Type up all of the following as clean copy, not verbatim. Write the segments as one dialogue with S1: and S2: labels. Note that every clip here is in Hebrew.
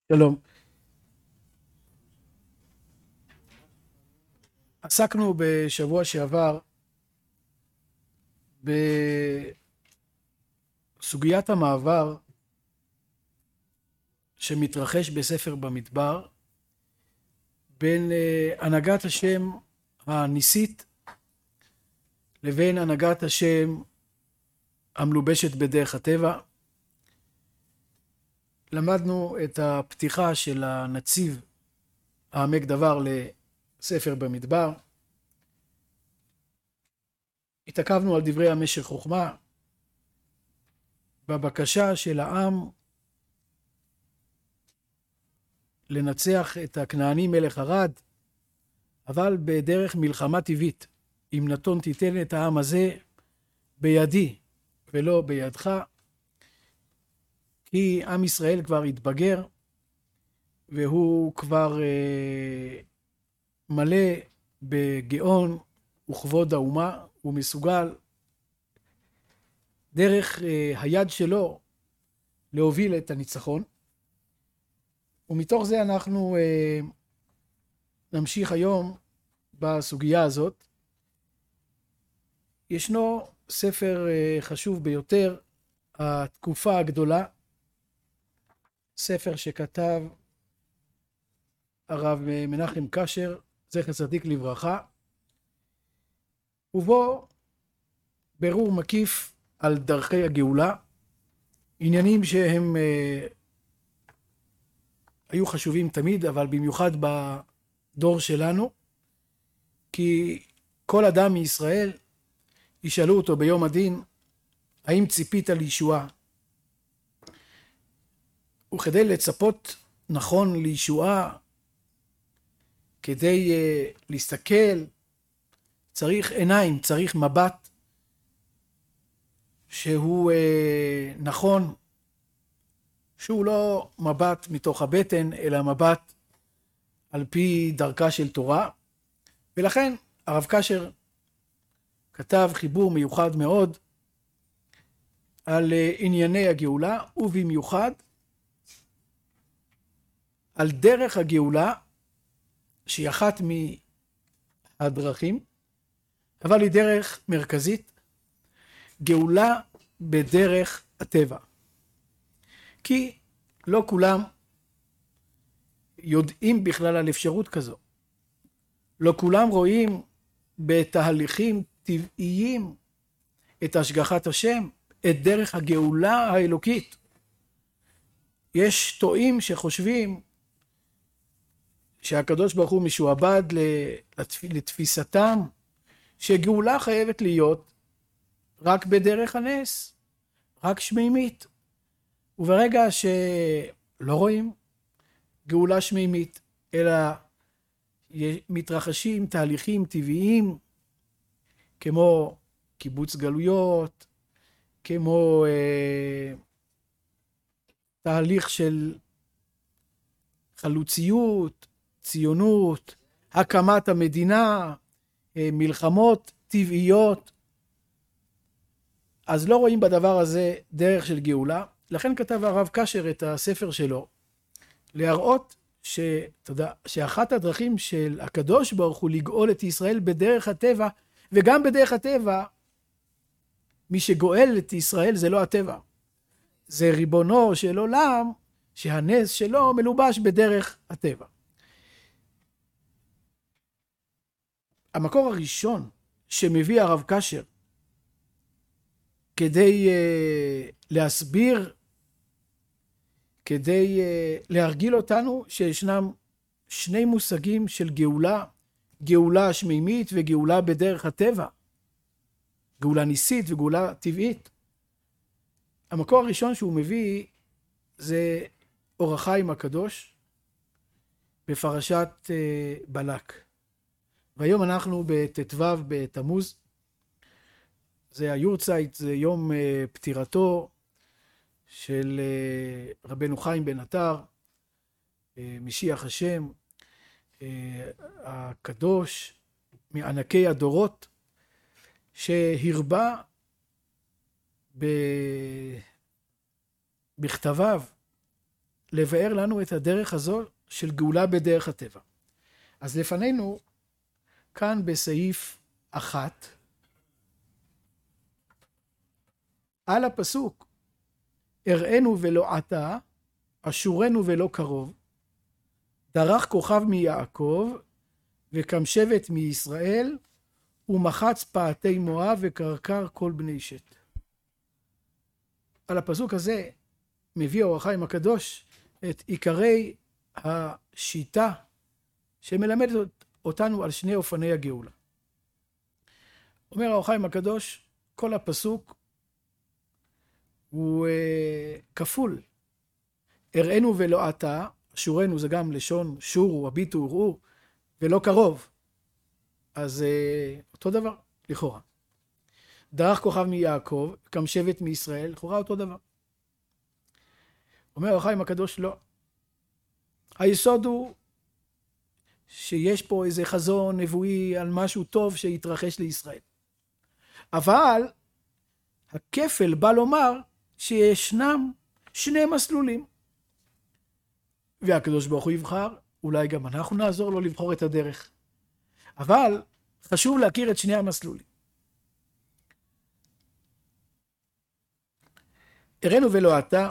S1: שלום. עסקנו בשבוע שעבר בסוגיית המעבר שמתרחש בספר במדבר בין הנהגת השם הניסית לבין הנהגת השם המלובשת בדרך הטבע. למדנו את הפתיחה של הנציב העמק דבר לספר במדבר. התעכבנו על דברי המשך חוכמה בבקשה של העם לנצח את הכנעני מלך ערד, אבל בדרך מלחמה טבעית. אם נתון תיתן את העם הזה בידי ולא בידך, כי עם ישראל כבר התבגר והוא כבר מלא בגאון וכבוד האומה. הוא מסוגל דרך היד שלו להוביל את הניצחון, ומתוך זה אנחנו נמשיך היום בסוגיה הזאת. ישנו ספר חשוב ביותר, התקופה הגדולה, ספר שכתב הרב מנחם קשר, זכר צדיק לברכה, ובו ברור מקיף על דרכי הגאולה, עניינים שהם היו חשובים תמיד, אבל במיוחד בדור שלנו, כי כל אדם מישראל ישאלו אותו ביום הדין, האם ציפית לישועה? וכדי לצפות נכון לישועה, כדי להסתכל, צריך עיניים, צריך מבט שהוא נכון, שהוא לא מבט מתוך הבטן, אלא מבט על פי דרכה של תורה. ולכן הרב קשר כתב חיבור מיוחד מאוד על ענייני הגאולה, ובמיוחד על דרך הגאולה, שהיא אחת מהדרכים, אבל היא דרך מרכזית, גאולה בדרך הטבע. כי לא כולם יודעים בכלל על אפשרות כזו. לא כולם רואים בתהליכים טבעיים את השגחת השם, את דרך הגאולה האלוקית. יש טועים שחושבים שהקדוש ברוך הוא משועבד לתפיסתם, שגאולה חייבת להיות רק בדרך הנס, רק שמימית. וברגע שלא רואים גאולה שמימית, אלא מתרחשים תהליכים טבעיים, כמו קיבוץ גלויות, כמו תהליך של חלוציות, ציונות, הקמת המדינה, מלחמות טבעיות, אז לא רואים בדבר הזה דרך של גאולה. לכן כתב הרב קשר את הספר שלו, להראות שאחת הדרכים של הקדוש ברוך הוא לגאול את ישראל בדרך הטבע, וגם בדרך הטבע, מי שגואל את ישראל זה לא הטבע, זה ריבונו של עולם, שהנס שלו מלובש בדרך הטבע. המקור הראשון שמביא הרב קשר כדי להסביר, כדי להרגיל אותנו שישנם שני מושגים של גאולה, גאולה שמימית וגאולה בדרך הטבע, גאולה ניסית וגאולה טבעית. המקור הראשון שהוא מביא זה אור החיים הקדוש בפרשת בלק. והיום אנחנו בט"ו בתמוז, זה היורצייט, זה יום פטירתו של רבנו חיים בן עטר, משיח השם, הקדוש, מענקי הדורות, שהרבה בכתביו לבאר לנו את הדרך הזו של גאולה בדרך הטבע. אז לפנינו, כאן בסעיף 1, על הפסוק, הראינו ולא עתה, אשורנו ולא קרוב, דרך כוכב מיעקב, וקם שבט מישראל, ומחץ פעתי מואב וקרקר כל בני שת. על הפסוק הזה מביא אור החיים הקדוש את עיקרי השיטה שמלמדת אותנו על שני אופני הגאולה. אומר אור החיים הקדוש, כל הפסוק הוא כפול. הראינו ולא עתה, שורנו זה גם לשון שורו, הביטו, ראו, ולא קרוב. אז אותו דבר, לכאורה. דרך כוכב מיעקב, קם שבט מישראל, לכאורה אותו דבר. אומר אור החיים הקדוש, לא. היסוד הוא שיש פה איזה חזון נבואי על משהו טוב שיתרחש לישראל. אבל הכפל בא לומר שישנם שני מסלולים. והקדוש ברוך הוא יבחר, אולי גם אנחנו נעזור לו לבחור את הדרך. אבל חשוב להכיר את שני המסלולים. הראינו ולא עתה,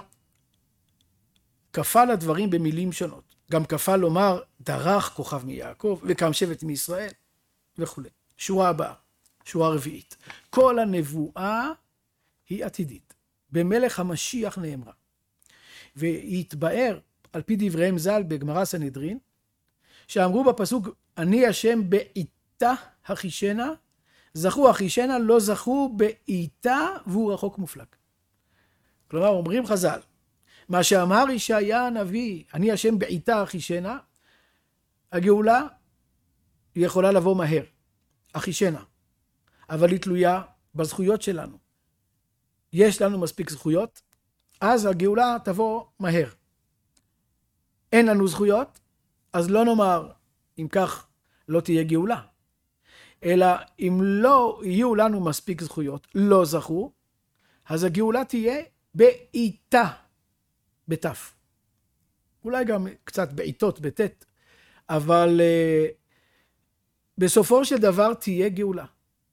S1: כפל הדברים במילים שונות. גם כפל לומר דרך כוכב מיעקב וקם שבט מישראל וכו'. שורה הבאה, שורה רביעית. כל הנבואה היא עתידית. במלך המשיח נאמרה. והתבאר על פי דבריהם ז"ל בגמרא סנהדרין, שאמרו בפסוק אני השם בעיתה החישנה, זכו החישנה, לא זכו בעיתה והוא רחוק מופלג. כלומר אומרים חז"ל, מה שאמר ישעיה הנביא, אני השם בעיתה החישנה, הגאולה היא יכולה לבוא מהר, החישנה, אבל היא תלויה בזכויות שלנו. יש לנו מספיק זכויות, אז הגאולה תבוא מהר. אין לנו זכויות, אז לא נאמר, אם כך לא תהיה גאולה. אלא אם לא יהיו לנו מספיק זכויות, לא זכו, אז הגאולה תהיה בעיתה, בתף. אולי גם קצת בעיתות, בתת, אבל בסופו של דבר תהיה גאולה.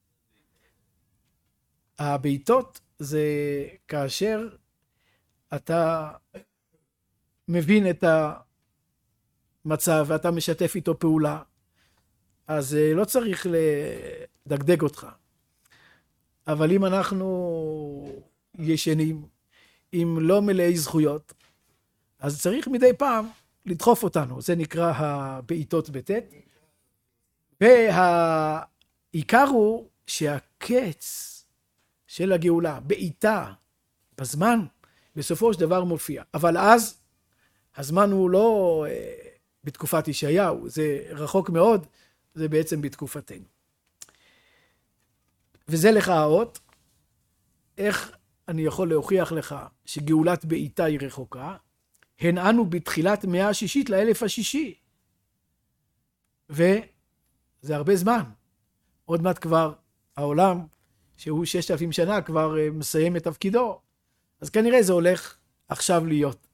S1: הבעיתות זה כאשר אתה מבין את המצב ואתה משתף איתו פעולה, אז לא צריך לדגדג אותך. אבל אם אנחנו ישנים, אם לא מלאי זכויות, אז צריך מדי פעם לדחוף אותנו. זה נקרא הבעיתות בתת. והעיקר הוא שהקץ של הגאולה, בעיתה, בזמן, בסופו של דבר מופיע. אבל אז, הזמן הוא לא בתקופת ישעיהו, זה רחוק מאוד, זה בעצם בתקופתנו. וזה לך האות, איך אני יכול להוכיח לך שגאולת בעיתה היא רחוקה, הן אנו בתחילת מאה השישית לאלף השישי. וזה הרבה זמן. עוד מעט כבר העולם, שהוא 6,000 שנה, כבר מסיים את תפקידו. אז כנראה זה הולך עכשיו להיות.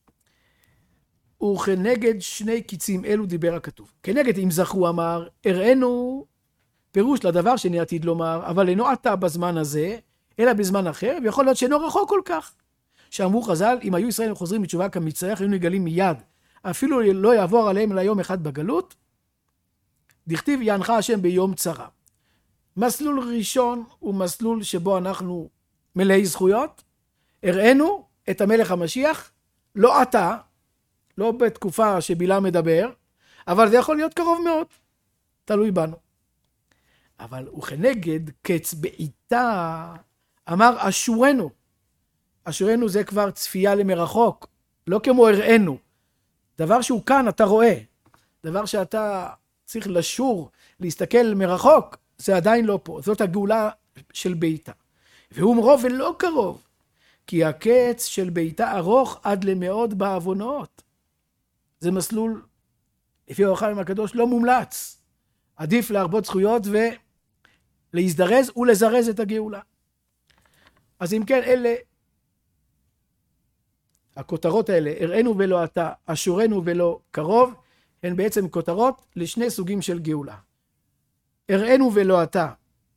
S1: וכנגד שני קיצים אלו דיבר הכתוב. כנגד אם זכו אמר, הראינו פירוש לדבר שאני עתיד לומר, אבל אינו עתה בזמן הזה, אלא בזמן אחר, ויכול להיות שאינו רחוק כל כך. שאמרו חז"ל, אם היו ישראלים חוזרים בתשובה כמצריך, היו נגלים מיד, אפילו לא יעבור עליהם אלא יום אחד בגלות, דכתיב יענך השם ביום צרה. מסלול ראשון הוא מסלול שבו אנחנו מלאי זכויות, הראינו את המלך המשיח, לא עתה, לא בתקופה שבלעם מדבר, אבל זה יכול להיות קרוב מאוד, תלוי בנו. אבל וכנגד קץ בעיתה, אמר אשורנו. אשורנו זה כבר צפייה למרחוק, לא כמו הראינו. דבר שהוא כאן אתה רואה, דבר שאתה צריך לשור, להסתכל מרחוק, זה עדיין לא פה, זאת הגאולה של בעיתה. והוא מרוב ולא קרוב, כי הקץ של בעיתה ארוך עד למאוד בעוונות. זה מסלול, לפי אור החיים הקדוש, לא מומלץ. עדיף להרבות זכויות ולהזדרז ולזרז את הגאולה. אז אם כן, אלה הכותרות האלה, הראינו ולא אתה, אשורנו ולא קרוב, הן בעצם כותרות לשני סוגים של גאולה. הראינו ולא אתה,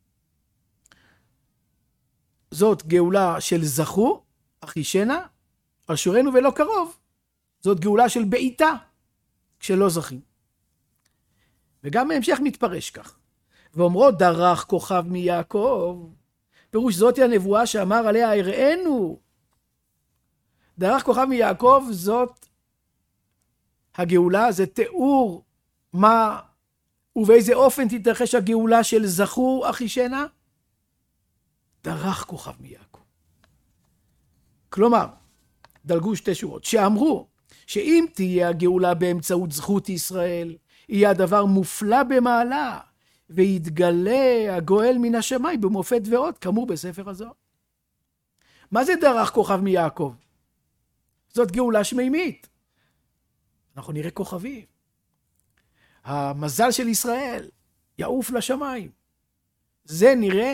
S1: זאת גאולה של זכו, אחישנה, אשורנו ולא קרוב, זאת גאולה של בעיטה, כשלא זכים. וגם ההמשך מתפרש כך. ואומרו דרך כוכב מיעקב, פירוש זאתי הנבואה שאמר עליה הראינו. דרך כוכב מיעקב זאת הגאולה, זה תיאור מה ובאיזה אופן תתרחש הגאולה של זכו אחישנה. דרך כוכב מיעקב. כלומר, דלגו שתי שורות, שאמרו שאם תהיה הגאולה באמצעות זכות ישראל, יהיה הדבר מופלא במעלה, ויתגלה הגואל מן השמיים במופת ועוד, כאמור בספר הזוהר. מה זה דרך כוכב מיעקב? זאת גאולה שמימית. אנחנו נראה כוכבים. המזל של ישראל יעוף לשמיים. זה נראה,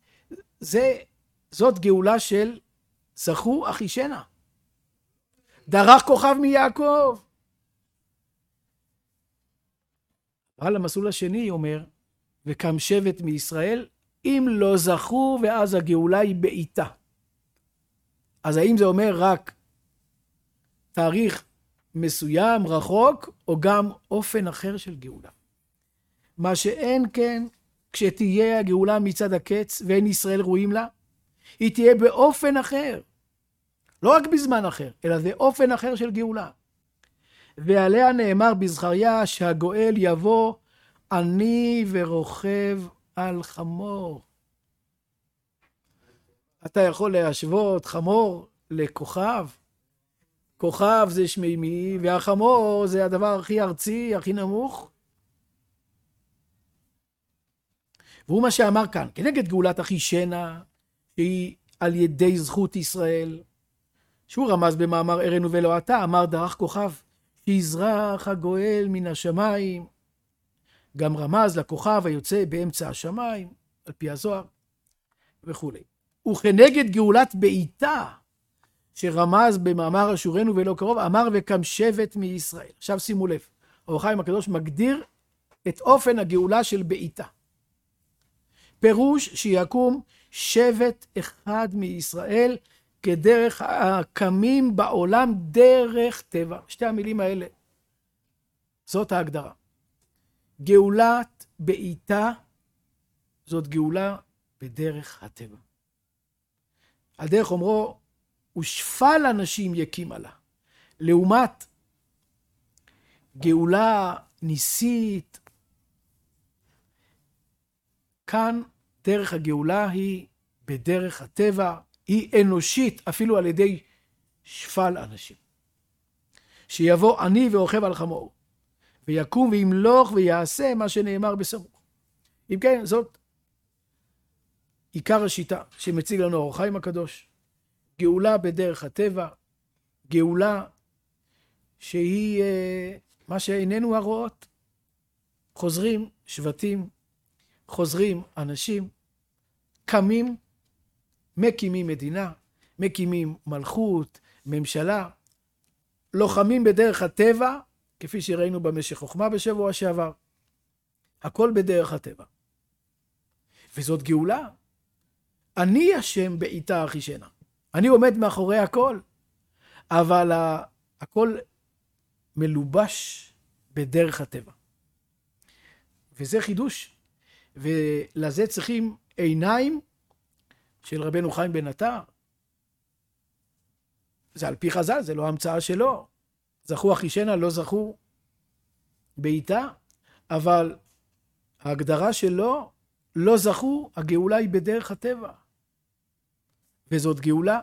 S1: זאת גאולה של זכו אחישנה. דרך כוכב מיעקב. אבל המסלול השני אומר, וקם שבט מישראל, אם לא זכו, ואז הגאולה היא בעיטה. אז האם זה אומר רק תאריך מסוים, רחוק, או גם אופן אחר של גאולה? מה שאין כן, כשתהיה הגאולה מצד הקץ, ואין ישראל רואים לה, היא תהיה באופן אחר. לא רק בזמן אחר, אלא זה אופן אחר של גאולה. ועליה נאמר בזכריה שהגואל יבוא עני ורוכב על חמור. אתה יכול להשוות חמור לכוכב. כוכב זה שמימי, והחמור זה הדבר הכי ארצי, הכי נמוך. והוא מה שאמר כאן, כנגד גאולת אחישנה, שהיא על ידי זכות ישראל, שהוא רמז במאמר הראינו ולא אתה, אמר דרך כוכב, שיזרח הגואל מן השמיים, גם רמז לכוכב היוצא באמצע השמיים, על פי הזוהר, וכו'. וכנגד גאולת בעיטה, שרמז במאמר אשורנו ולא קרוב, אמר וקם שבט מישראל. עכשיו שימו לב, אור החיים הקדוש מגדיר את אופן הגאולה של בעיטה. פירוש שיקום שבט אחד מישראל, כדרך הקמים בעולם דרך טבע. שתי המילים האלה, זאת ההגדרה. גאולת בעיטה, זאת גאולה בדרך הטבע. על דרך אומרו, ושפל אנשים יקים עלה. לעומת גאולה ניסית, כאן דרך הגאולה היא בדרך הטבע, היא אנושית אפילו על ידי שפל אנשים. שיבוא עני ורוכב על חמור, ויקום וימלוך ויעשה מה שנאמר בסמוך. אם כן, זאת עיקר השיטה שמציג לנו אור החיים הקדוש. גאולה בדרך הטבע, גאולה שהיא מה שעינינו הרואות. חוזרים שבטים, חוזרים אנשים, קמים, מקימים מדינה, מקימים מלכות, ממשלה, לוחמים בדרך הטבע, כפי שראינו במשך חוכמה בשבוע שעבר. הכל בדרך הטבע. וזאת גאולה. אני השם בעיטה אחישנה. אני עומד מאחורי הכל, אבל הכל מלובש בדרך הטבע. וזה חידוש. ולזה צריכים עיניים של רבנו חיים בן עטר. זה על פי חז"ל, זה לא המצאה שלו. זכו אחישנה, לא זכו בעיטה, אבל ההגדרה שלו, לא זכו, הגאולה היא בדרך הטבע. וזאת גאולה.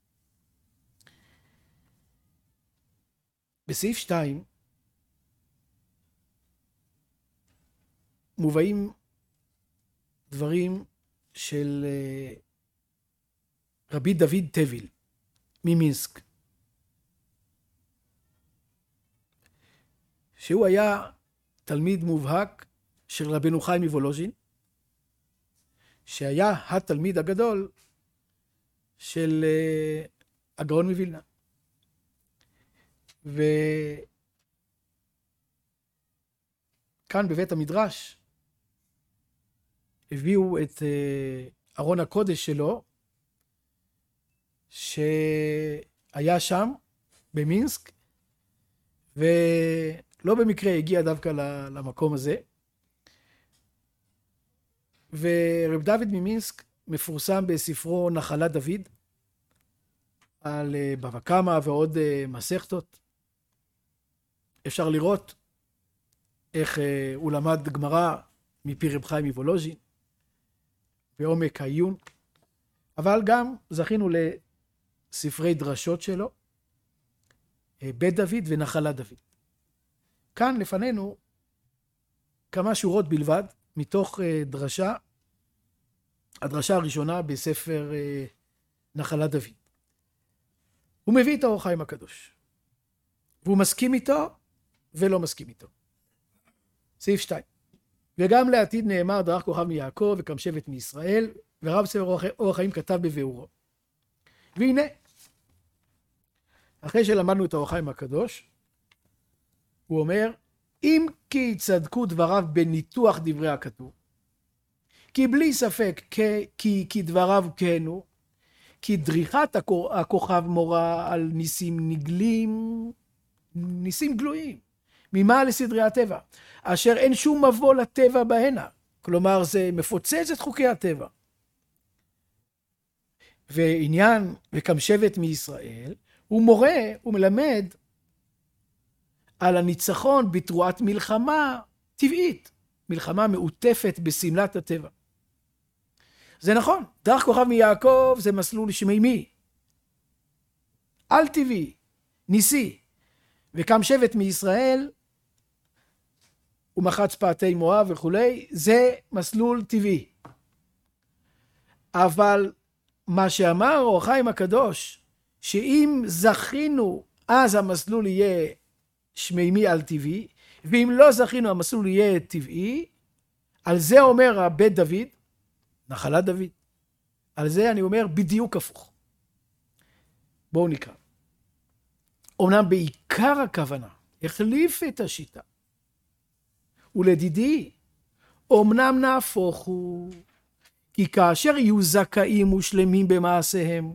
S1: בסעיף 2 מובאים דברים של רבי דוד טביל ממינסק, שהוא היה תלמיד מובהק של רבנו חיים מוולוז'ין, שהיה התלמיד הגדול של הגאון מווילנה. וכאן בבית המדרש הביאו את ארון הקודש שלו, שהיה שם במינסק, ולא במקרה הגיע דווקא למקום הזה. ורב דוד ממינסק מפורסם בספרו נחלת דוד, על בבא קמא ועוד מסכתות. אפשר לראות איך הוא למד גמרא מפי רב חיים מוולוז'ין, בעומק העיון, אבל גם זכינו לספרי דרשות שלו, בית דוד ונחלת דוד. כאן לפנינו כמה שורות בלבד, מתוך דרשה, הדרשה הראשונה בספר נחלת דוד. הוא מביא את האור החיים הקדוש, והוא מסכים איתו ולא מסכים איתו. סעיף 2. וגם לעתיד נאמר דרך כוכב מיעקב וקם שבט מישראל, ורב ספר אור החיים כתב בביאורו. והנה, אחרי שלמדנו את האור החיים הקדוש, הוא אומר, אם כי צדקו דבריו בניתוח דברי הכתוב, כי בלי ספק כי דבריו כנו, כי דריכת הכוכב מורה על ניסים נגלים, ניסים גלויים, ממה לסדרי הטבע, אשר אין שום מבוא לטבע בהנה, כלומר זה מפוצץ את חוקי הטבע. ועניין וקם שבט מישראל, הוא מורה, הוא מלמד על הניצחון בתרועת מלחמה טבעית, מלחמה מעוטפת בסמלת הטבע. זה נכון, דרך כוכב מיעקב זה מסלול שמימי, על טבעי, ניסי, וקם שבט מישראל, ומחץ פעתי מואב וכולי, זה מסלול טבעי. אבל מה שאמר אור החיים הקדוש, שאם זכינו, אז המסלול יהיה שמימי על טבעי, ואם לא זכינו, המסלול יהיה טבעי, על זה אומר הבית דוד, נחלת דוד. על זה אני אומר בדיוק הפוך. בואו נקרא. אומנם בעיקר הכוונה, החליף את השיטה. ולדידי, אומנם נהפוך הוא, כי כאשר יהיו זכאים ושלמים במעשיהם,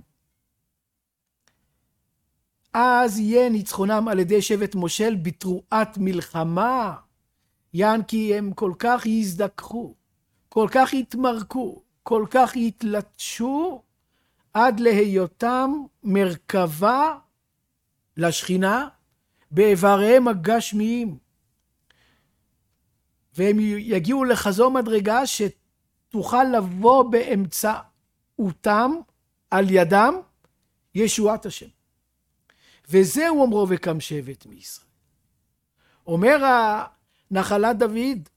S1: אז יהיה ניצחונם על ידי שבט מושל בתרועת מלחמה, יען כי הם כל כך יזדככו, כל כך יתמרקו, כל כך יתלטשו, עד להיותם מרכבה לשכינה באיבריהם הגשמיים. והם יגיעו לחזור מדרגה שתוכל לבוא באמצעותם על ידם ישועת השם. וזהו אומרו וקם שבט מישראל. אומר נחלת דוד,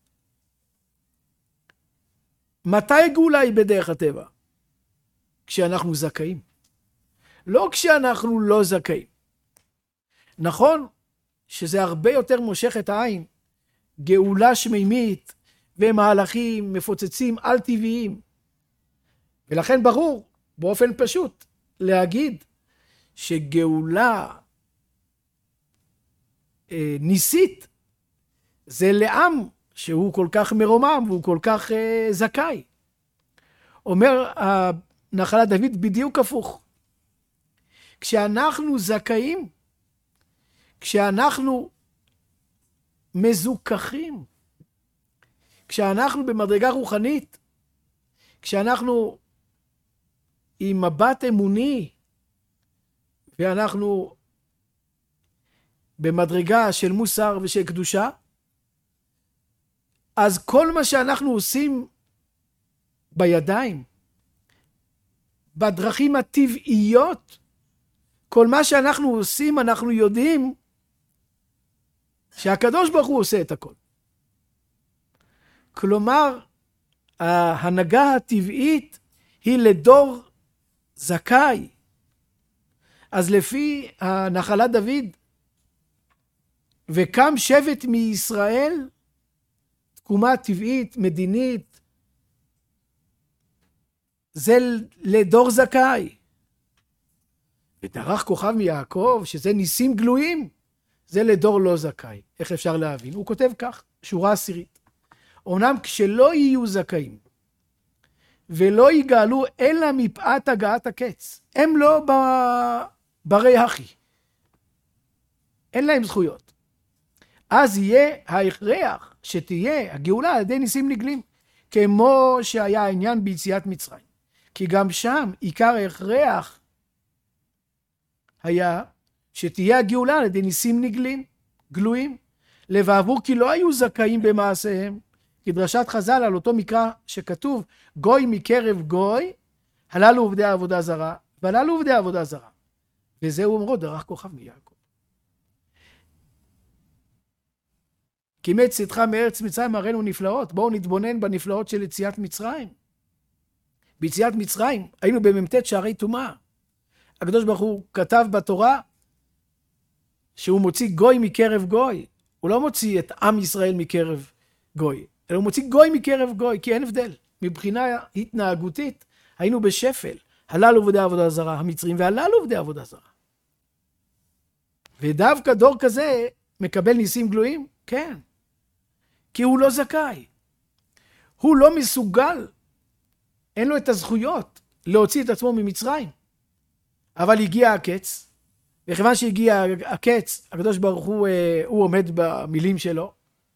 S1: מתי גאולה היא בדרך הטבע? כשאנחנו זכאים. לא כשאנחנו לא זכאים. נכון שזה הרבה יותר מושך את העין, גאולה שמימית ומהלכים מפוצצים על טבעיים. ולכן ברור, באופן פשוט, להגיד שגאולה ניסית, זה לעם שהוא כל כך מרומם והוא כל כך זכאי. אומר נחלת דוד בדיוק הפוך. כשאנחנו זכאים, כשאנחנו מזוכחים, כשאנחנו במדרגה רוחנית, כשאנחנו עם מבט אמוני, ואנחנו במדרגה של מוסר ושל קדושה, אז כל מה שאנחנו עושים בידיים, בדרכים הטבעיות, כל מה שאנחנו עושים, אנחנו יודעים שהקדוש ברוך הוא עושה את הכל. כלומר, ההנהגה הטבעית היא לדור זכאי. אז לפי נחלת דוד, וקם שבט מישראל, תקומה טבעית, מדינית, זה לדור זכאי. ודרך כוכב מיעקב, שזה ניסים גלויים, זה לדור לא זכאי. איך אפשר להבין? הוא כותב כך, שורה 10. אומנם כשלא יהיו זכאים, ולא יגאלו אלא מפאת הגעת הקץ, הם לא ברי הכי. אין להם זכויות. אז יהיה ההכרח שתהיה הגאולה על ידי ניסים נגלים, כמו שהיה העניין ביציאת מצרים. כי גם שם עיקר ההכרח היה שתהיה הגאולה על ידי ניסים נגלים, גלויים, לבעבור כי לא היו זכאים במעשיהם, כדרשת חז"ל על אותו מקרא שכתוב, גוי מקרב גוי, הללו עובדי העבודה זרה, והללו עובדי העבודה זרה. וזהו אומרו, דרך כוכב מיעקב. כי מת צאתך מארץ מצרים הראינו נפלאות. בואו נתבונן בנפלאות של יציאת מצרים. ביציאת מצרים היינו במ"ט שערי טומאה. הקדוש ברוך הוא כתב בתורה שהוא מוציא גוי מקרב גוי. הוא לא מוציא את עם ישראל מקרב גוי, אלא הוא מוציא גוי מקרב גוי, כי אין הבדל. מבחינה התנהגותית היינו בשפל. הללו עובדי עבודה זרה, המצרים, והללו עובדי עבודה זרה. ודווקא דור כזה מקבל ניסים גלויים? כן. כי הוא לא זכאי. הוא לא מסוגל, אין לו את הזכויות להוציא את עצמו ממצרים. אבל הגיע הקץ, וכיוון שהגיע הקץ, הקדוש ברוך הוא עומד במילים שלו,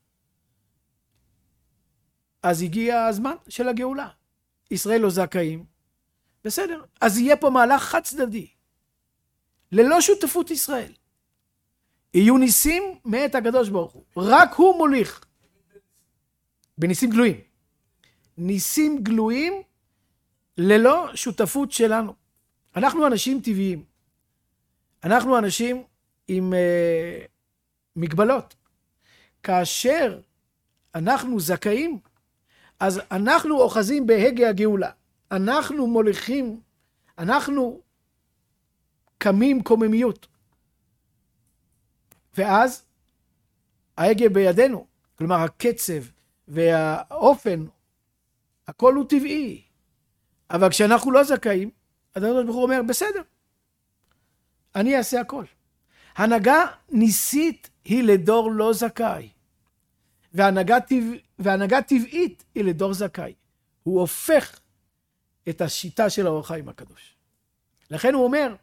S1: אז הגיע הזמן של הגאולה. ישראל לא זכאים, בסדר. אז יהיה פה מהלך חד צדדי, ללא שותפות ישראל. יהיו ניסים מאת הקדוש ברוך הוא. רק הוא מוליך. בניסים גלויים. ניסים גלויים ללא שותפות שלנו. אנחנו אנשים טבעיים. אנחנו אנשים עם מגבלות. כאשר אנחנו זכאים, אז אנחנו אוחזים בהגה הגאולה. אנחנו מוליכים, אנחנו קמים קוממיות. ואז ההגה בידינו, כלומר הקצב והאופן, הכל הוא טבעי. אבל כשאנחנו לא זכאים, הקדוש ברוך הוא אומר, בסדר, אני אעשה הכל. הנהגה ניסית היא לדור לא זכאי, והנהגה טבעית היא לדור זכאי. הוא הופך את השיטה של האור החיים הקדוש. לכן הוא אומר,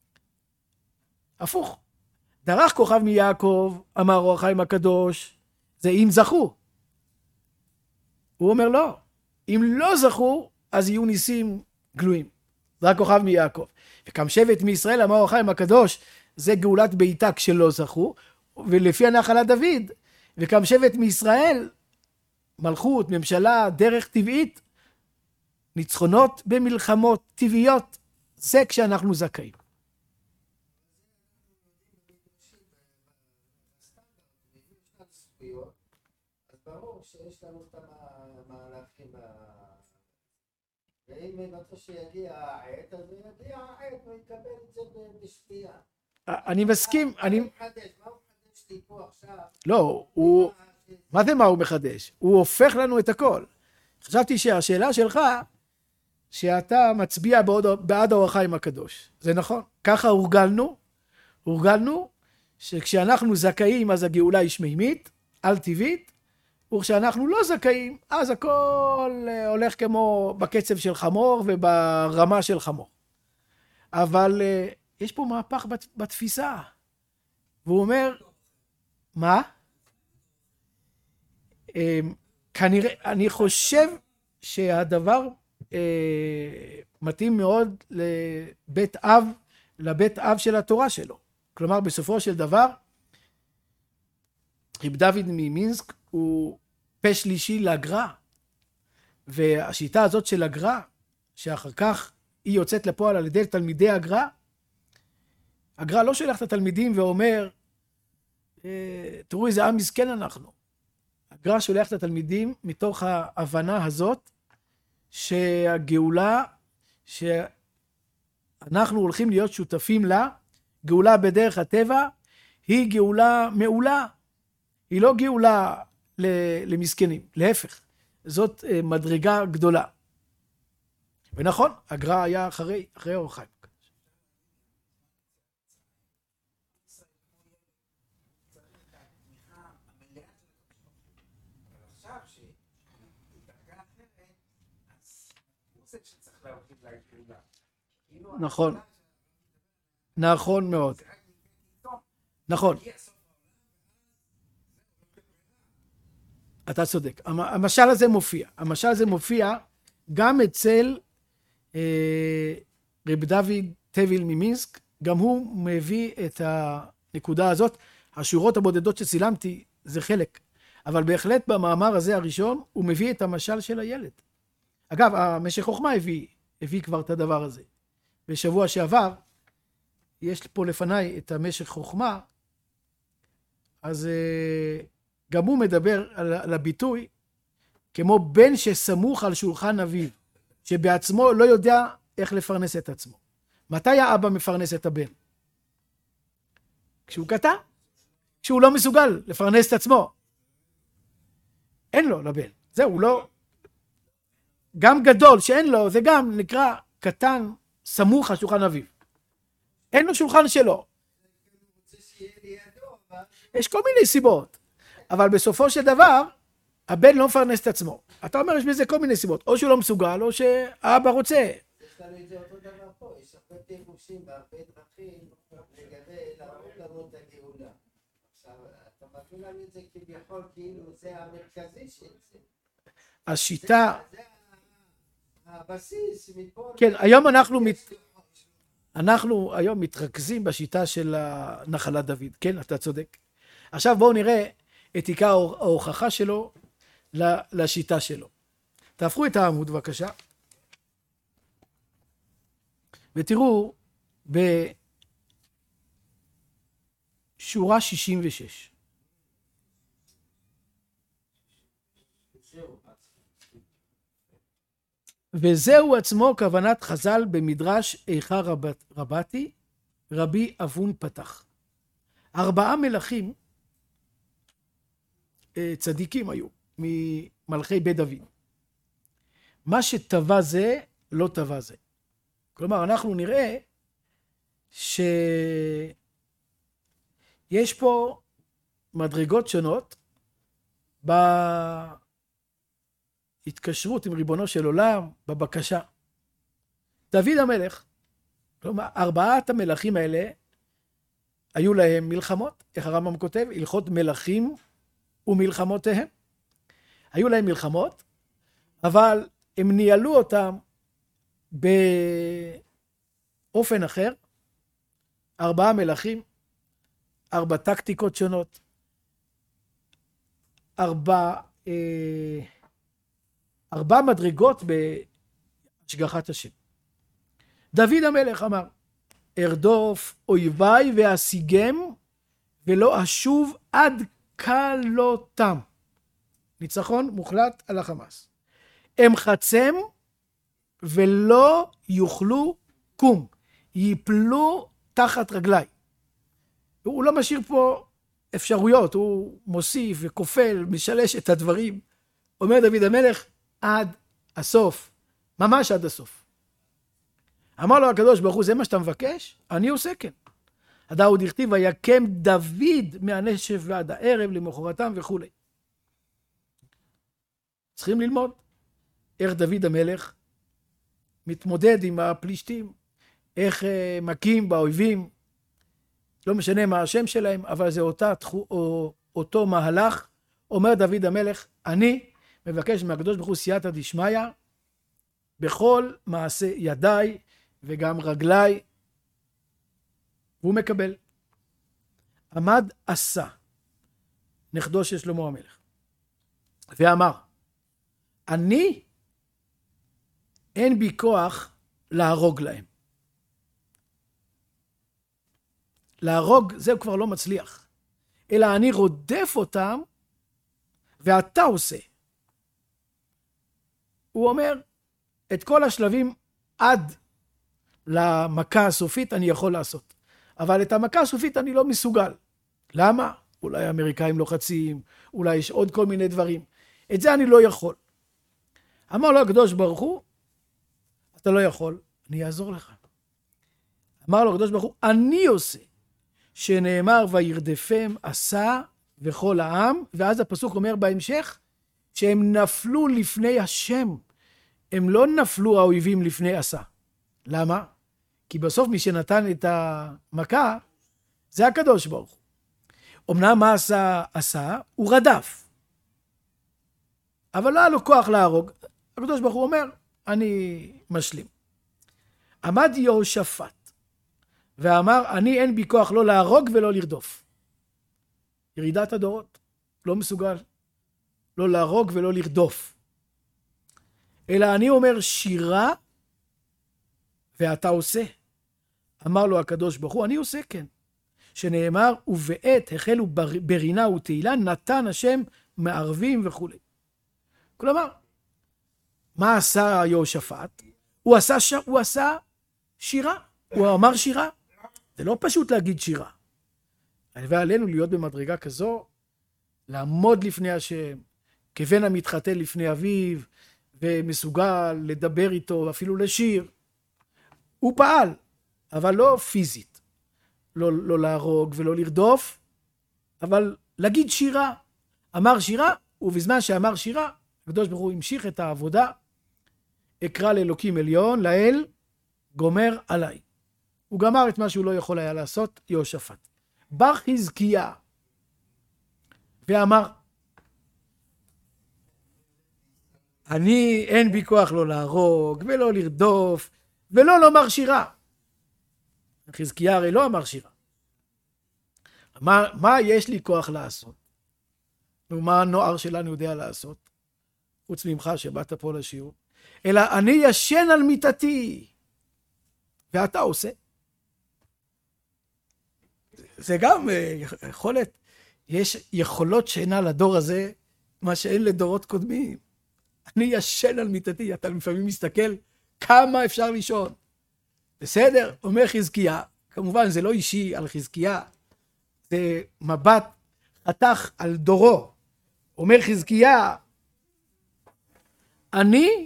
S1: הפוך, דרך כוכב מיעקב, אמר אור החיים הקדוש, זה אם זכו. הוא אומר לא, אם לא זכו, אז יהיו ניסים גלויים. דרך כוכב מיעקב. וקם שבט מישראל, אמר אור החיים הקדוש, זה גאולת ביתה כשלא זכו, ולפי הנחלת דוד, וקם שבט מישראל, מלכות, ממשלה, דרך טבעית, ניצחונות במלחמות טבעיות, זה כשאנחנו זכאים.
S2: אז ברור שיש לנו את המהלכים, ואם נתו שיגיע העת, אז יגיע העת, הוא יקבל את זה בשתייה.
S1: אני מסכים,
S2: מה הוא מחדש לי פה עכשיו?
S1: לא, מה זה מה הוא מחדש? הוא הופך לנו את הכל. חשבתי שהשאלה שלך, שאתה מצביע בעד האור החיים הקדוש. זה נכון. ככה הורגלנו שכשאנחנו זכאים אז הגאולה היא שמימית, על טבעית, וכשאנחנו לא זכאים, אז הכל הולך כמו בקצב של חמור וברמה של חמור. אבל יש פה מהפך בתפיסה. והוא אומר, מה? כנראה, אני חושב שהדבר מתאים מאוד לבית אב של התורה שלו. כלומר, בסופו של דבר, רב דוד ממינסק הוא פה שלישי לגר"א, והשיטה הזאת של הגר"א, שאחר כך היא יוצאת לפועל על ידי תלמידי הגר"א, הגר"א לא שולח את התלמידים ואומר, תראו איזה עם מסכן אנחנו. הגר"א שולח את התלמידים מתוך ההבנה הזאת, שהגאולה שאנחנו הולכים להיות שותפים לה, גאולה בדרך הטבע, היא גאולה מעולה. היא לא גאולה למסכנים, להפך. זאת מדרגה גדולה. ונכון, הגר"א היה אחרי אור החיים.
S3: זה שצריך להרחיב לגאולה. כאילו,
S1: נכון. נכון מאוד. נכון. אתה צודק. המשל הזה מופיע גם אצל רב דוד טביל ממינסק, גם הוא מביא את הנקודה הזאת. השורות הבודדות שצילמתי זה חלק, אבל בהחלט במאמר הזה הראשון הוא מביא את המשל של הילד. אגב, המשך חוכמה הביא כבר את הדבר הזה. בשבוע שעבר, יש פה לפניי את המשך חוכמה, אז גם הוא מדבר על הביטוי, כמו בן שסמוך על שולחן אביו, שבעצמו לא יודע איך לפרנס את עצמו. מתי האבא מפרנס את הבן? כשהוא קטן, כשהוא לא מסוגל לפרנס את עצמו. אין לו לבן, זהו, לא. גם גדול שאין לו, זה גם נקרא קטן סמוך על שולחן אביו. אין לו שולחן שלו. יש כל מיני סיבות, אבל בסופו של דבר, הבן לא מפרנס את עצמו. אתה אומר, יש בזה כל מיני סיבות, או שהוא לא מסוגל, או שהאבא רוצה.
S2: יש לנו את זה אותו דבר פה, יש הרבה תירוצים והרבה דרכים לגבי להראות לנו את הגאולה. עכשיו, אתה מביא לנו את זה כביכול, כאילו זה המרכזי של זה.
S1: השיטה...
S2: זה הבסיס מפה...
S1: כן, אנחנו היום מתרכזים בשיטה של נחלת דוד. כן, אתה צודק. עכשיו בואו נראה את עיקר ההוכחה שלו לשיטה שלו. תהפכו את העמוד בבקשה. ותראו בשורה 66. וזהו עצמו כוונת חז"ל במדרש איכה רבתי, רבי אבון פתח. 4 מלכים צדיקים היו, ממלכי בית דוד. מה שטבע זה, לא טבע זה. כלומר, אנחנו נראה שיש פה מדרגות שונות בהתקשרות עם ריבונו של עולם, בבקשה. דוד המלך, כלומר, 4 המלכים האלה, היו להם מלחמות, איך הרמב"ם כותב, הלכות מלכים ומלחמותיהם. היו להם מלחמות, אבל הם ניהלו אותם באופן אחר. 4 מלכים, 4 טקטיקות שונות, 4 מדרגות בהשגחת השם. דוד המלך אמר, ארדוף אויביי ואשיגם ולא אשוב עד כלותם. ניצחון מוחלט על החמאס. אמחצם ולא יוכלו קום, ייפלו תחת רגליי. הוא לא משאיר פה אפשרויות, הוא מוסיף וכופל, משלש את הדברים. אומר דוד המלך, עד הסוף, ממש עד הסוף. אמר לו הקדוש ברוך הוא, זה מה שאתה מבקש? אני עושה כן. הדאו דכתיב, ויקם דוד מהנשף ועד הערב למחרתם וכו'. צריכים ללמוד איך דוד המלך מתמודד עם הפלישתים, איך מכים באויבים, לא משנה מה השם שלהם, אבל זה אותו מהלך. אומר דוד המלך, אני מבקש מהקדוש ברוך הוא סייעתא דשמיא בכל מעשה ידיי וגם רגליי, והוא מקבל. עמד עשה, נכדו של שלמה המלך, ואמר, אני אין בי כוח להרוג להם. להרוג זה כבר לא מצליח, אלא אני רודף אותם ואתה עושה. הוא אומר, את כל השלבים עד למכה הסופית אני יכול לעשות, אבל את המכה הסופית אני לא מסוגל. למה? אולי האמריקאים לוחצים, אולי יש עוד כל מיני דברים. את זה אני לא יכול. אמר לו הקדוש ברוך הוא, אתה לא יכול, אני אעזור לך. אמר לו הקדוש ברוך הוא, אני עושה, שנאמר וירדפם עשה וכל העם, ואז הפסוק אומר בהמשך, שהם נפלו לפני השם, הם לא נפלו האויבים לפני עשה. למה? כי בסוף מי שנתן את המכה, זה הקדוש ברוך הוא. אמנם מה עשה? הוא רדף. אבל לא היה לו כוח להרוג. הקדוש ברוך הוא אומר, אני משלים. עמד יהושפט, ואמר, אני אין בי כוח לא להרוג ולא לרדוף. ירידת הדורות, לא מסוגל. לא להרוג ולא לרדוף. אלא אני אומר שירה, ואתה עושה. אמר לו הקדוש ברוך הוא, אני עושה כן. שנאמר, ובעת החלו ברינה ותהילה, נתן השם מערבים וכו'. כלומר, מה עשה יהושפט? הוא עשה שירה. הוא אמר שירה. זה לא פשוט להגיד שירה. ועלינו להיות במדרגה כזו, לעמוד לפני השם, כבן המתחתן לפני אביו, ומסוגל לדבר איתו, אפילו לשיר. הוא פעל, אבל לא פיזית. לא להרוג ולא לרדוף, אבל להגיד שירה. אמר שירה, ובזמן שאמר שירה, הקדוש ברוך הוא המשיך את העבודה, אקרא לאלוקים עליון, לאל, גומר עליי. הוא גמר את מה שהוא לא יכול היה לעשות, יהושפט. בא חזקיה, ואמר, אני אין בי כוח לא להרוג, ולא לרדוף, ולא לומר שירה. חזקיה הרי לא אמר שירה. מה יש לי כוח לעשות? ומה הנוער שלנו יודע לעשות? חוץ ממך שבאת פה לשיעור. אלא אני ישן על מיטתי, ואתה עושה. זה גם יכולת. יש יכולות שינה לדור הזה, מה שאין לדורות קודמים. אני ישן על מיטתי, אתה לפעמים מסתכל כמה אפשר לישון. בסדר, אומר חזקיה, כמובן זה לא אישי על חזקיה, זה מבט חתך על דורו. אומר חזקיה, אני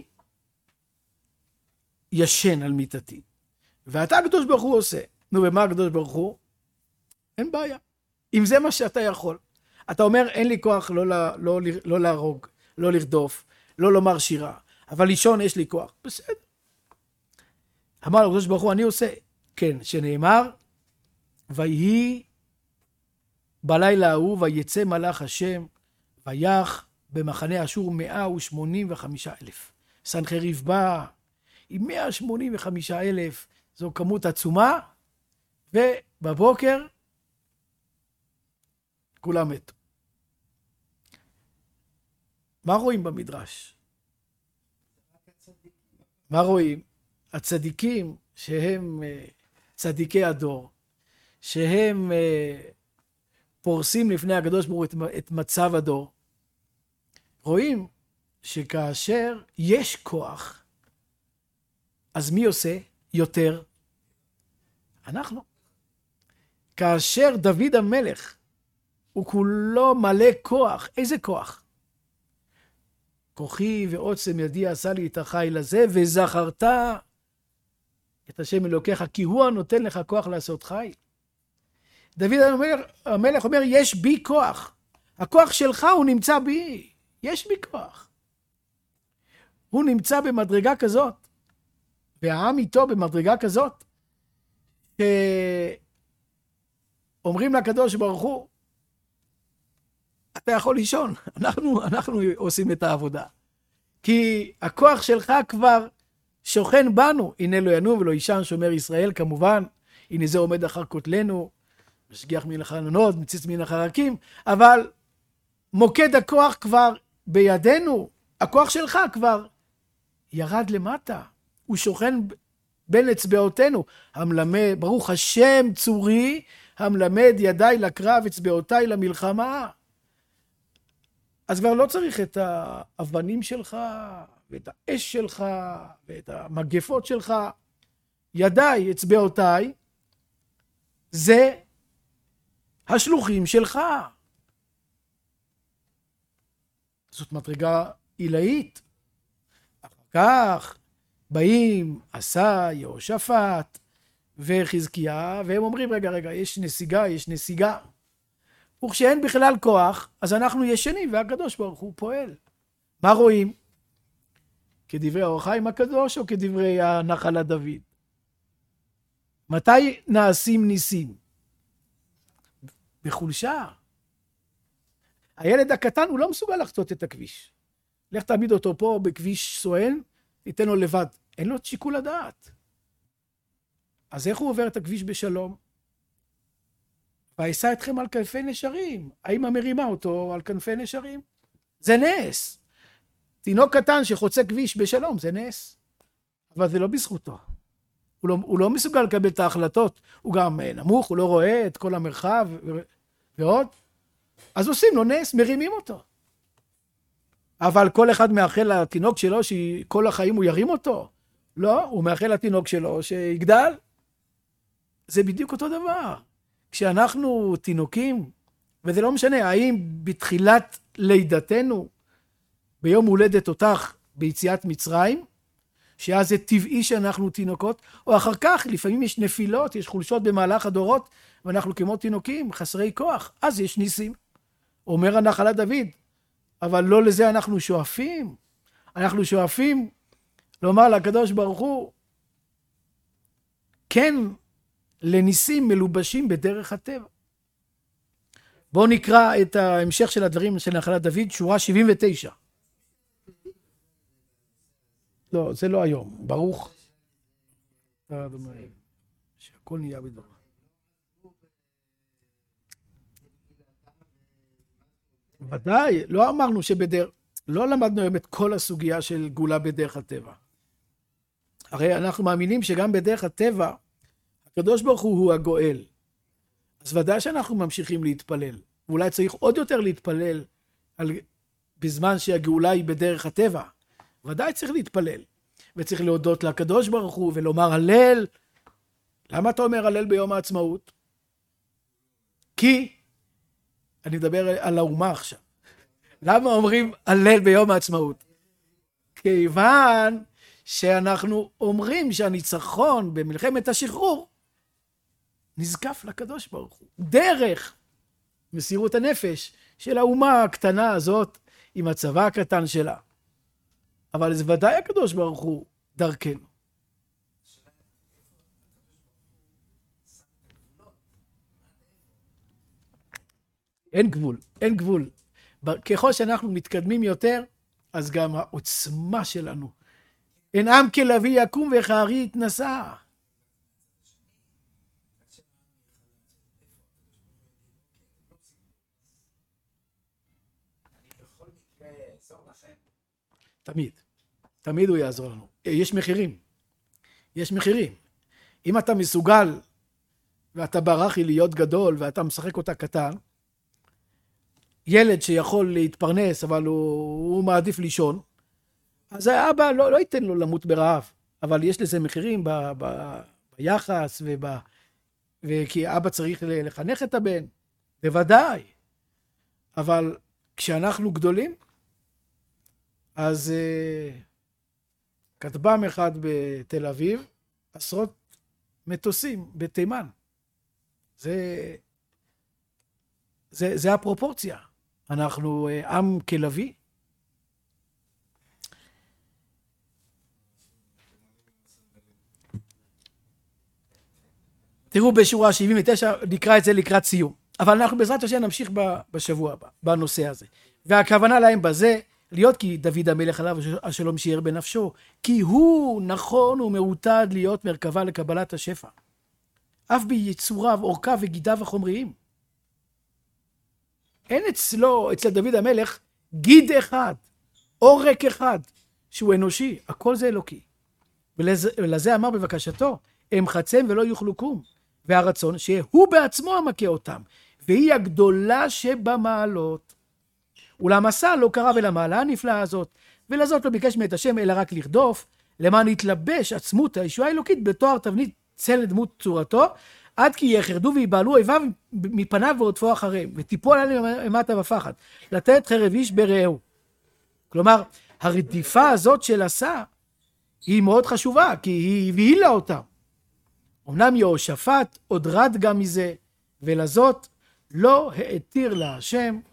S1: ישן על מיטתי, ואתה הקדוש ברוך הוא עושה. נו, ומה הקדוש ברוך הוא? אין בעיה. אם זה מה שאתה יכול. אתה אומר, אין לי כוח לא להרוג, לא לרדוף, לא לומר שירה, אבל לישון יש לי כוח. בסדר. אמר לו הקדוש ברוך הוא, אני עושה. כן, שנאמר, ויהי בלילה ההוא, ויצא מלאך השם, ויח במחנה אשור 185,000. סנחריב בא עם 185,000, זו כמות עצומה, ובבוקר כולם מתו. מה רואים במדרש? מה רואים? הצדיקים שהם צדיקי הדור, שהם פורסים לפני הקדוש ברוך הוא את מצב הדור, רואים שכאשר יש כוח, אז מי עושה יותר? אנחנו. כאשר דוד המלך הוא כולו מלא כוח, איזה כוח? כוחי ועוצם ידי עשה לי את החיל הזה, וזכרת את השם אלוקיך, כי הוא הנותן לך כוח לעשות חיל. דוד המלך אומר, יש בי כוח. הכוח שלך הוא נמצא בי. יש בי כוח. הוא נמצא במדרגה כזאת, והעם איתו במדרגה כזאת, שאומרים לקדוש ברוך הוא, אתה יכול לישון, אנחנו עושים את העבודה. כי הכוח שלך כבר שוכן בנו, הנה לא ינום ולא יישן שומר ישראל, כמובן, הנה זה עומד אחר כותלנו, משגיח מן החלונות, מציץ מן החרקים, אבל מוקד הכוח כבר בידינו, הכוח שלך כבר ירד למטה, הוא שוכן בין אצבעותינו, המלמד, ברוך השם צורי, המלמד ידיי לקרב, אצבעותיי למלחמה. אז כבר לא צריך את האבנים שלך, ואת האש שלך, ואת המגפות שלך. ידיי, אצבעותיי, זה השלוחים שלך. זאת מדרגה עילאית. אחר כך באים עשה, יהושפט וחזקיה, והם אומרים, רגע, יש נסיגה. וכשאין בכלל כוח, אז אנחנו ישנים, והקדוש ברוך הוא פועל. מה רואים? כדברי האור החיים הקדוש או כדברי הנחלת דוד? מתי נעשים ניסים? בחולשה. הילד הקטן הוא לא מסוגל לחצות את הכביש. לך תעמיד אותו פה בכביש סואן, תיתן לו לבד. אין לו את שיקול הדעת. אז איך הוא עובר את הכביש בשלום? ואשא אתכם על כנפי נשרים. האמא מרימה אותו על כנפי נשרים. זה נס. תינוק קטן שחוצה כביש בשלום, זה נס. אבל זה לא בזכותו. הוא לא מסוגל לקבל את ההחלטות. הוא גם נמוך, הוא לא רואה את כל המרחב ועוד. אז עושים לו נס, מרימים אותו. אבל כל אחד מאחל לתינוק שלו שכל החיים הוא ירים אותו. לא, הוא מאחל לתינוק שלו שיגדל. זה בדיוק אותו דבר. כשאנחנו תינוקים, וזה לא משנה, האם בתחילת לידתנו, ביום הולדת אותך ביציאת מצרים, שאז זה טבעי שאנחנו תינוקות, או אחר כך, לפעמים יש נפילות, יש חולשות במהלך הדורות, ואנחנו כמו תינוקים, חסרי כוח, אז יש ניסים. אומר הנחלת דוד, אבל לא לזה אנחנו שואפים. אנחנו שואפים לומר לקדוש ברוך הוא, כן, לניסים מלובשים בדרך הטבע. בואו נקרא את ההמשך של הדברים של נחלת דוד, שורה 79. לא, זה לא היום. ברוך. שהכל נהיה בדבר. ודאי, לא אמרנו לא למדנו היום את כל הסוגיה של גאולה בדרך הטבע. הרי אנחנו מאמינים שגם בדרך הטבע, הקדוש ברוך הוא הגואל. אז ודאי שאנחנו ממשיכים להתפלל. ואולי צריך עוד יותר להתפלל בזמן שהגאולה היא בדרך הטבע. ודאי צריך להתפלל. וצריך להודות לקדוש ברוך הוא ולומר הלל. למה אתה אומר הלל ביום העצמאות? כי, אני מדבר על האומה עכשיו. למה אומרים הלל ביום העצמאות? כיוון שאנחנו אומרים שהניצחון במלחמת השחרור נזקף לקדוש ברוך הוא. דרך מסירות הנפש של האומה הקטנה הזאת עם הצבא הקטן שלה. אבל זה ודאי הקדוש ברוך הוא דרכנו. אין גבול, אין גבול. ככל שאנחנו מתקדמים יותר, אז גם העוצמה שלנו. אין עם כלביא יקום וכארי יתנשא. תמיד. תמיד הוא יעזור לנו. יש מחירים. יש מחירים. אם אתה מסוגל, ואתה ברחי להיות גדול, ואתה משחק אותה קטן, ילד שיכול להתפרנס, אבל הוא מעדיף לישון, אז האבא לא ייתן לו למות ברעב. אבל יש לזה מחירים ביחס, וכי אבא צריך לחנך את הבן. בוודאי. אבל כשאנחנו גדולים, אז כטב"ם אחד בתל אביב, עשרות מטוסים בתימן. זה הפרופורציה. אנחנו עם כלביא. תראו בשורה 79, נקרא את זה לקראת סיום. אבל אנחנו בעזרת השם נמשיך בשבוע הבא, בנושא הזה. והכוונה להם בזה, להיות כי דוד המלך עליו השלום שיער בנפשו, כי הוא נכון ומעוטד להיות מרכבה לקבלת השפע. אף ביצוריו, אורקיו וגידיו החומריים. אין אצל דוד המלך, גיד אחד, עורק אחד, שהוא אנושי, הכל זה אלוקי. ולזה אמר בבקשתו, הם חצם ולא יוכלו קום, והרצון שהוא בעצמו המכה אותם, והיא הגדולה שבמעלות. ולמסע לא קרא ולמעלה הנפלאה הזאת, ולזאת לא ביקש מאת השם אלא רק לרדוף, למען יתלבש עצמות הישועה האלוקית בתואר תבנית צל דמות צורתו, עד כי יחרדו ויבעלו אויביו מפניו ועודפו אחריהם, ותיפול עליהם אימתה ופחד, לתת חרב איש ברעהו. כלומר, הרדיפה הזאת של עשה, היא מאוד חשובה, כי היא הבהילה אותם. אמנם יהושפט עוד רד גם מזה, ולזאת לא העתיר לה השם,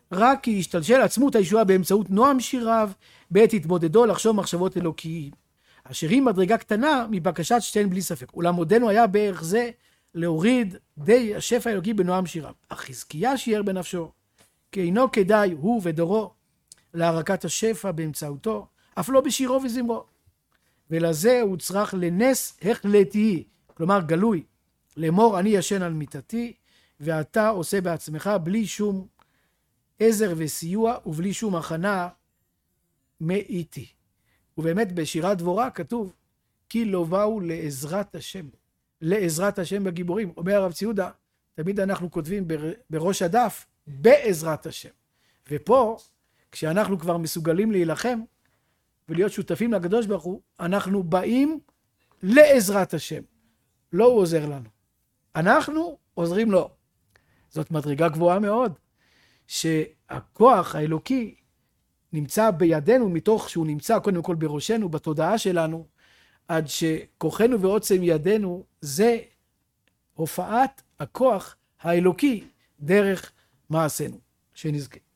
S1: רק כי השתלשל עצמות הישועה באמצעות נועם שיריו, בעת התבודדו לחשוב מחשבות אלוקיים. אשר היא מדרגה קטנה מבקשת שתיהן בלי ספק. אולם עודנו היה בערך זה להוריד די השפע האלוקי בנועם שיריו. אך חזקיה שיער בנפשו, כי אינו כדאי הוא ודורו להרקת השפע באמצעותו, אף לא בשירו וזמרו. ולזה הוא צריך לנס החלטי, כלומר גלוי, לאמור אני ישן על מיטתי, ואתה עושה בעצמך בלי שום עזר וסיוע ובלי שום הכנה מאיתי. ובאמת בשירת דבורה כתוב, כי לא באו לעזרת השם, לעזרת השם בגיבורים. אומר הרב ציודה, תמיד אנחנו כותבים בראש הדף, בעזרת השם. ופה, כשאנחנו כבר מסוגלים להילחם, ולהיות שותפים לקדוש ברוך הוא, אנחנו באים לעזרת השם. לא הוא עוזר לנו. אנחנו עוזרים לו. זאת מדרגה גבוהה מאוד, שהכוח האלוקי נמצא בידינו, מתוך שהוא נמצא קודם כל בראשנו, בתודעה שלנו, עד שכוחנו ועוצם ידינו, זה הופעת הכוח האלוקי דרך מעשינו. שנזכה.